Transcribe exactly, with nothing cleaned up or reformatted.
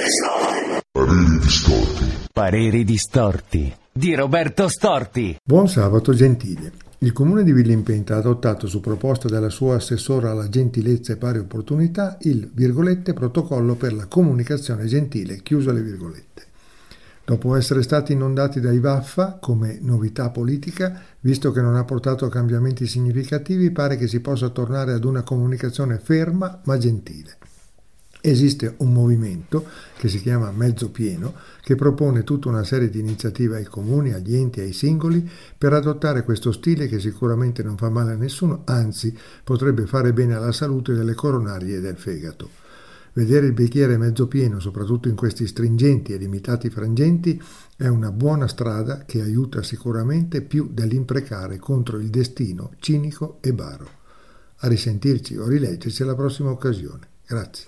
Pareri distorti. Pareri distorti di Roberto Storti. Buon sabato gentile. Il Comune di Villimpenta ha adottato, su proposta della sua assessora alla gentilezza e pari opportunità, il virgolette protocollo per la comunicazione gentile, chiuso le virgolette. Dopo essere stati inondati dai Vaffa come novità politica, visto che non ha portato a cambiamenti significativi, pare che si possa tornare ad una comunicazione ferma ma gentile. Esiste un movimento che si chiama Mezzo Pieno che propone tutta una serie di iniziative ai comuni, agli enti e ai singoli per adottare questo stile che sicuramente non fa male a nessuno, anzi potrebbe fare bene alla salute delle coronarie e del fegato. Vedere il bicchiere mezzo pieno, soprattutto in questi stringenti e limitati frangenti, è una buona strada che aiuta sicuramente più dell'imprecare contro il destino cinico e baro. A risentirci o rileggerci alla prossima occasione. Grazie.